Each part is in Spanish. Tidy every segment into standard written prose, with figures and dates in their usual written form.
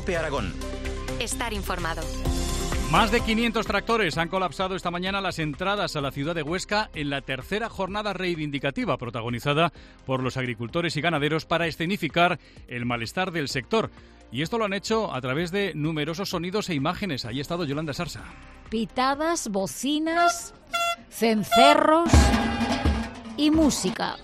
COPE Aragón. Estar informado. Más de 500 tractores han colapsado esta mañana las entradas a la ciudad de Huesca en la tercera jornada reivindicativa protagonizada por los agricultores y ganaderos para escenificar el malestar del sector. Y esto lo han hecho a través de numerosos sonidos e imágenes. Ahí ha estado Yolanda Sarsa. Pitadas, bocinas, cencerros y música.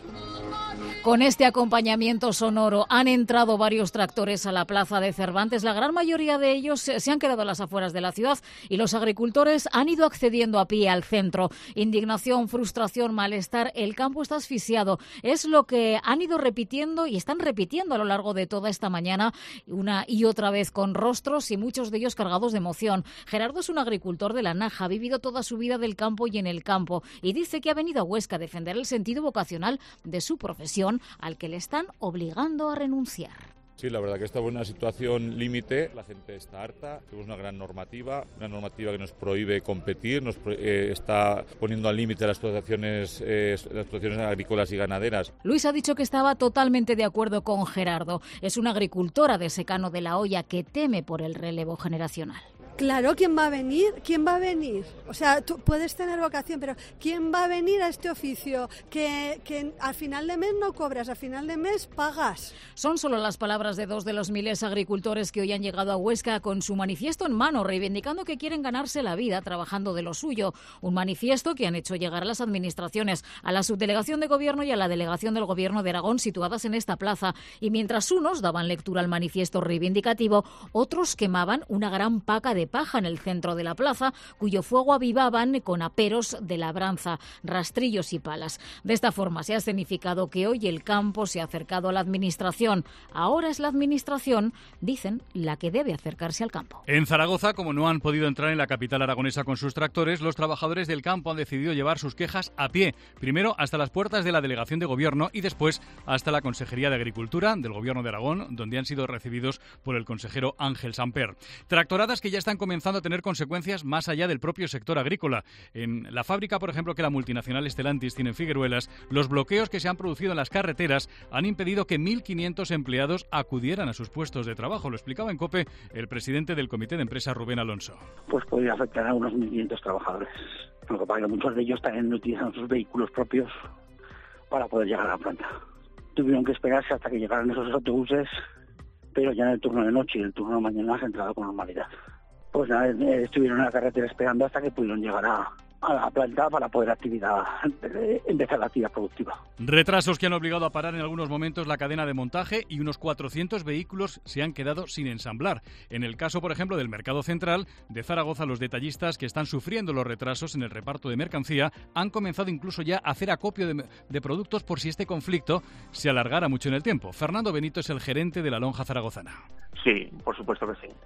Con este acompañamiento sonoro han entrado varios tractores a la plaza de Cervantes. La gran mayoría de ellos se han quedado a las afueras de la ciudad y los agricultores han ido accediendo a pie al centro. Indignación, frustración, malestar, el campo está asfixiado. Es lo que han ido repitiendo y están repitiendo a lo largo de toda esta mañana, una y otra vez con rostros y muchos de ellos cargados de emoción. Gerardo es un agricultor de La Naja, ha vivido toda su vida del campo y en el campo y dice que ha venido a Huesca a defender el sentido vocacional de su profesión, al que le están obligando a renunciar. Sí, la verdad que estamos en una situación límite, la gente está harta, tenemos una gran normativa que nos prohíbe competir, nos está poniendo al límite las explotaciones agrícolas y ganaderas. Luis ha dicho que estaba totalmente de acuerdo con Gerardo. Es una agricultora de Secano de la Hoya que teme por el relevo generacional. Claro, ¿quién va a venir? ¿Quién va a venir? O sea, tú puedes tener vocación, pero ¿quién va a venir a este oficio? Que al final de mes no cobras, al final de mes pagas. Son solo las palabras de dos de los miles de agricultores que hoy han llegado a Huesca con su manifiesto en mano, reivindicando que quieren ganarse la vida trabajando de lo suyo. Un manifiesto que han hecho llegar a las administraciones, a la subdelegación de gobierno y a la delegación del gobierno de Aragón situadas en esta plaza. Y mientras unos daban lectura al manifiesto reivindicativo, otros quemaban una gran paca de paja en el centro de la plaza, cuyo fuego avivaban con aperos de labranza, rastrillos y palas. De esta forma se ha escenificado que hoy el campo se ha acercado a la administración. Ahora es la administración, dicen, la que debe acercarse al campo. En Zaragoza, como no han podido entrar en la capital aragonesa con sus tractores, los trabajadores del campo han decidido llevar sus quejas a pie, primero hasta las puertas de la delegación de gobierno y después hasta la Consejería de Agricultura del Gobierno de Aragón, donde han sido recibidos por el consejero Ángel Samper. Tractoradas que ya están comenzando a tener consecuencias más allá del propio sector agrícola. En la fábrica, por ejemplo, que la multinacional Stellantis tiene en Figueruelas, los bloqueos que se han producido en las carreteras han impedido que 1.500 empleados acudieran a sus puestos de trabajo. Lo explicaba en COPE el presidente del Comité de Empresa, Rubén Alonso. Pues podría afectar a unos 1.500 trabajadores. Lo que pasa es que muchos de ellos también utilizan sus vehículos propios para poder llegar a la planta. Tuvieron que esperarse hasta que llegaran esos autobuses, pero ya en el turno de noche y el turno de mañana se ha entrado con normalidad. Pues nada, estuvieron en la carretera esperando hasta que pudieron llegar a la planta para poder empezar la actividad productiva. Retrasos que han obligado a parar en algunos momentos la cadena de montaje y unos 400 vehículos se han quedado sin ensamblar. En el caso, por ejemplo, del Mercado Central de Zaragoza, los detallistas que están sufriendo los retrasos en el reparto de mercancía han comenzado incluso ya a hacer acopio de productos por si este conflicto se alargara mucho en el tiempo. Fernando Benito es el gerente de la lonja zaragozana. Sí, por supuesto que sí.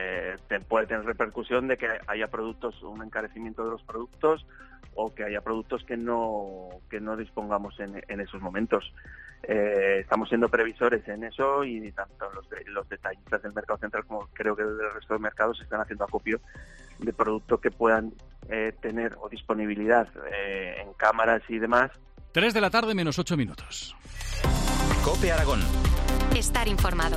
Puede tener repercusión de que haya productos, un encarecimiento de los productos o que haya productos que no dispongamos en esos momentos. Estamos siendo previsores en eso y tanto los detallistas del mercado central como creo que del resto de mercados están haciendo acopio de productos que puedan tener o disponibilidad en cámaras y demás. 3 de la tarde menos 8 minutos. COPE Aragón. Estar informado.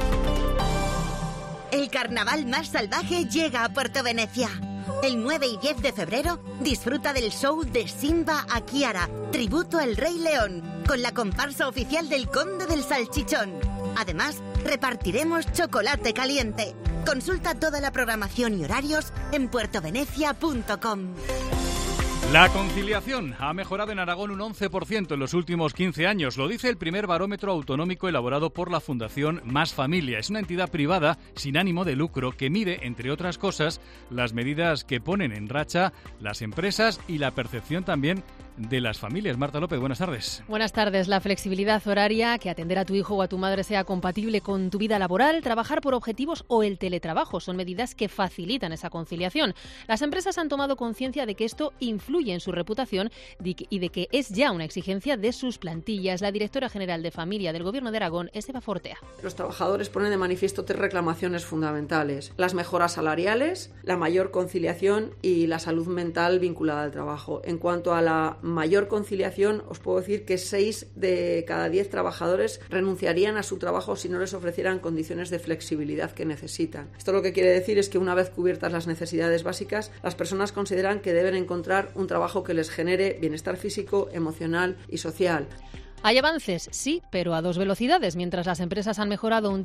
El carnaval más salvaje llega a Puerto Venecia. El 9 y 10 de febrero disfruta del show de Simba a Kiara, tributo al Rey León, con la comparsa oficial del Conde del Salchichón. Además, repartiremos chocolate caliente. Consulta toda la programación y horarios en puertovenecia.com. La conciliación ha mejorado en Aragón un 11% en los últimos 15 años. Lo dice el primer barómetro autonómico elaborado por la Fundación Más Familia. Es una entidad privada sin ánimo de lucro que mide, entre otras cosas, las medidas que ponen en racha las empresas y la percepción también de las familias. Marta López, buenas tardes. Buenas tardes. La flexibilidad horaria, que atender a tu hijo o a tu madre sea compatible con tu vida laboral, trabajar por objetivos o el teletrabajo son medidas que facilitan esa conciliación. Las empresas han tomado conciencia de que esto influye en su reputación y de que es ya una exigencia de sus plantillas. La directora general de Familia del Gobierno de Aragón es Eva Fortea. Los trabajadores ponen de manifiesto 3 reclamaciones fundamentales: las mejoras salariales, la mayor conciliación y la salud mental vinculada al trabajo. En cuanto a la mayor conciliación, os puedo decir que 6 de cada 10 trabajadores renunciarían a su trabajo si no les ofrecieran condiciones de flexibilidad que necesitan. Esto lo que quiere decir es que una vez cubiertas las necesidades básicas, las personas consideran que deben encontrar un trabajo que les genere bienestar físico, emocional y social. Hay avances, sí, pero a dos velocidades. Mientras las empresas han mejorado un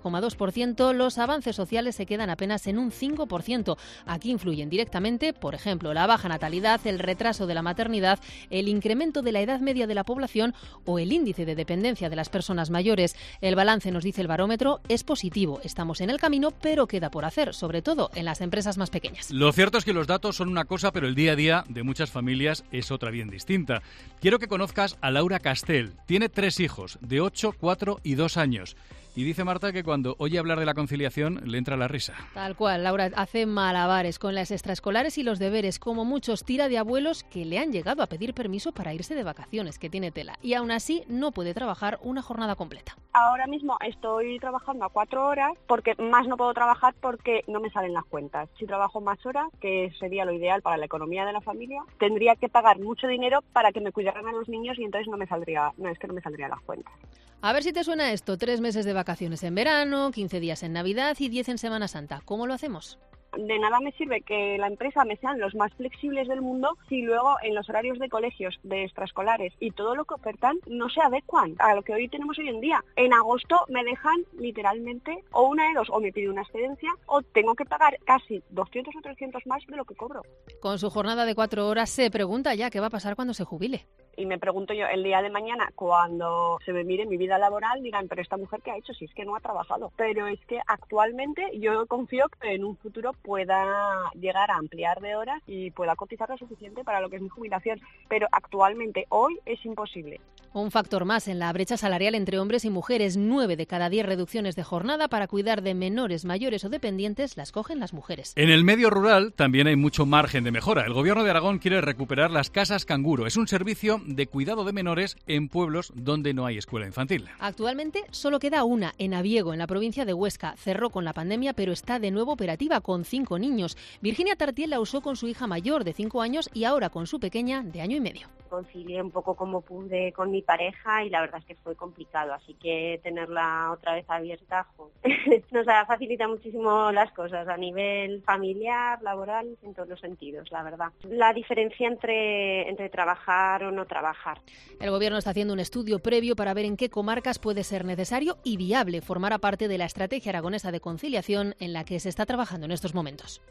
17,2%, los avances sociales se quedan apenas en un 5%. Aquí influyen directamente, por ejemplo, la baja natalidad, el retraso de la maternidad, el incremento de la edad media de la población o el índice de dependencia de las personas mayores. El balance, nos dice el barómetro, es positivo. Estamos en el camino, pero queda por hacer, sobre todo en las empresas más pequeñas. Lo cierto es que los datos son una cosa, pero el día a día de muchas familias es otra bien distinta. Quiero que conozcas a Laura Castel. Tiene 3 hijos, de 8, 4 y 2 años. Y dice Marta que cuando oye hablar de la conciliación le entra la risa. Tal cual, Laura hace malabares con las extraescolares y los deberes. Como muchos, tira de abuelos que le han llegado a pedir permiso para irse de vacaciones, que tiene tela. Y aún así no puede trabajar una jornada completa. Ahora mismo estoy trabajando a 4 horas porque más no puedo trabajar porque no me salen las cuentas. Si trabajo más horas, que sería lo ideal para la economía de la familia, tendría que pagar mucho dinero para que me cuidaran a los niños y entonces no me saldrían las cuentas. A ver si te suena esto, 3 meses de vacaciones en verano, 15 días en Navidad y 10 en Semana Santa. ¿Cómo lo hacemos? De nada me sirve que la empresa me sean los más flexibles del mundo si luego en los horarios de colegios, de extraescolares y todo lo que ofertan no se adecuan a lo que hoy tenemos hoy en día. En agosto me dejan literalmente o una de dos, o me pide una excedencia o tengo que pagar casi 200 o 300 más de lo que cobro. Con su jornada de 4 horas se pregunta ya qué va a pasar cuando se jubile. Y me pregunto yo, el día de mañana, cuando se me mire mi vida laboral, dirán, pero esta mujer, ¿qué ha hecho? Si es que no ha trabajado. Pero es que actualmente yo confío que en un futuro pueda llegar a ampliar de horas y pueda cotizar lo suficiente para lo que es mi jubilación. Pero actualmente, hoy, es imposible. Un factor más en la brecha salarial entre hombres y mujeres. 9 de cada 10 reducciones de jornada para cuidar de menores, mayores o dependientes las cogen las mujeres. En el medio rural también hay mucho margen de mejora. El Gobierno de Aragón quiere recuperar las casas canguro. Es un servicio de cuidado de menores en pueblos donde no hay escuela infantil. Actualmente solo queda una, en Abiego, en la provincia de Huesca. Cerró con la pandemia, pero está de nuevo operativa con 5 niños. Virginia Tartiel la usó con su hija mayor de 5 años y ahora con su pequeña de 1 año y medio. Concilié un poco como pude con mi pareja y la verdad es que fue complicado, así que tenerla otra vez abierta nos facilita muchísimo las cosas a nivel familiar, laboral, en todos los sentidos, la verdad. La diferencia entre trabajar o no trabajar. El Gobierno está haciendo un estudio previo para ver en qué comarcas puede ser necesario y viable formar parte de la estrategia aragonesa de conciliación en la que se está trabajando en estos momentos.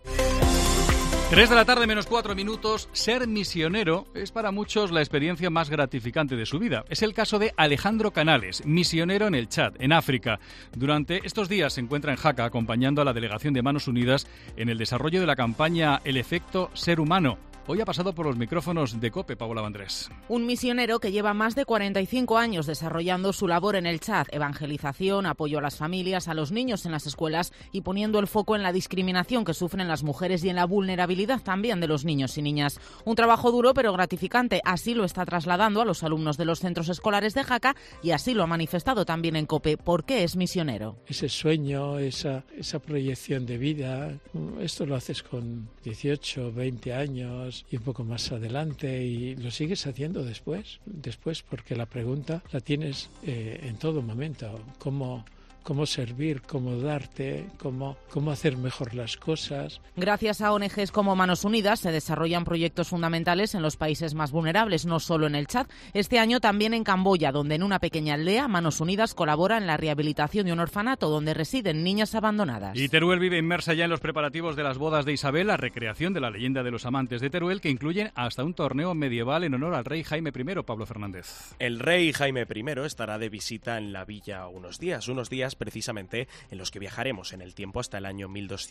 3 de la tarde menos 4 minutos. Ser misionero es para muchos la experiencia más gratificante de su vida. Es el caso de Alejandro Canales, misionero en el Chad, en África. Durante estos días se encuentra en Jaca acompañando a la delegación de Manos Unidas en el desarrollo de la campaña El efecto ser humano. Hoy ha pasado por los micrófonos de COPE, Paola Vandrés. Un misionero que lleva más de 45 años desarrollando su labor en el Chad, evangelización, apoyo a las familias, a los niños en las escuelas y poniendo el foco en la discriminación que sufren las mujeres y en la vulnerabilidad también de los niños y niñas. Un trabajo duro pero gratificante, así lo está trasladando a los alumnos de los centros escolares de Jaca y así lo ha manifestado también en COPE. ¿Por qué es misionero? Ese sueño, esa proyección de vida, esto lo haces con 18, 20 años y un poco más adelante y lo sigues haciendo después porque la pregunta la tienes en todo momento, cómo servir, cómo darte, cómo hacer mejor las cosas. Gracias a ONGs como Manos Unidas se desarrollan proyectos fundamentales en los países más vulnerables, no solo en el Chad. Este año también en Camboya, donde en una pequeña aldea Manos Unidas colabora en la rehabilitación de un orfanato donde residen niñas abandonadas. Y Teruel vive inmersa ya en los preparativos de las bodas de Isabel, la recreación de la leyenda de los amantes de Teruel, que incluyen hasta un torneo medieval en honor al rey Jaime I, Pablo Fernández. El rey Jaime I estará de visita en la villa unos días precisamente en los que viajaremos en el tiempo hasta el año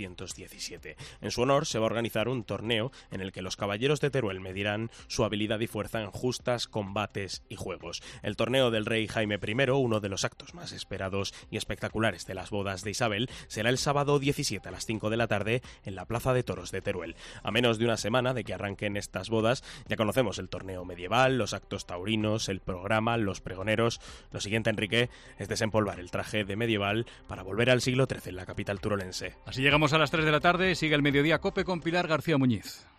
1217. En su honor se va a organizar un torneo en el que los caballeros de Teruel medirán su habilidad y fuerza en justas, combates y juegos. El torneo del rey Jaime I, uno de los actos más esperados y espectaculares de las bodas de Isabel, será el sábado 17 a las 5 de la tarde en la Plaza de Toros de Teruel. A menos de una semana de que arranquen estas bodas, ya conocemos el torneo medieval, los actos taurinos, el programa, los pregoneros. Lo siguiente, Enrique, es desempolvar el traje de medieval para volver al siglo XIII en la capital turolense. Así llegamos a las 3 de la tarde. Sigue el Mediodía COPE con Pilar García Muñiz.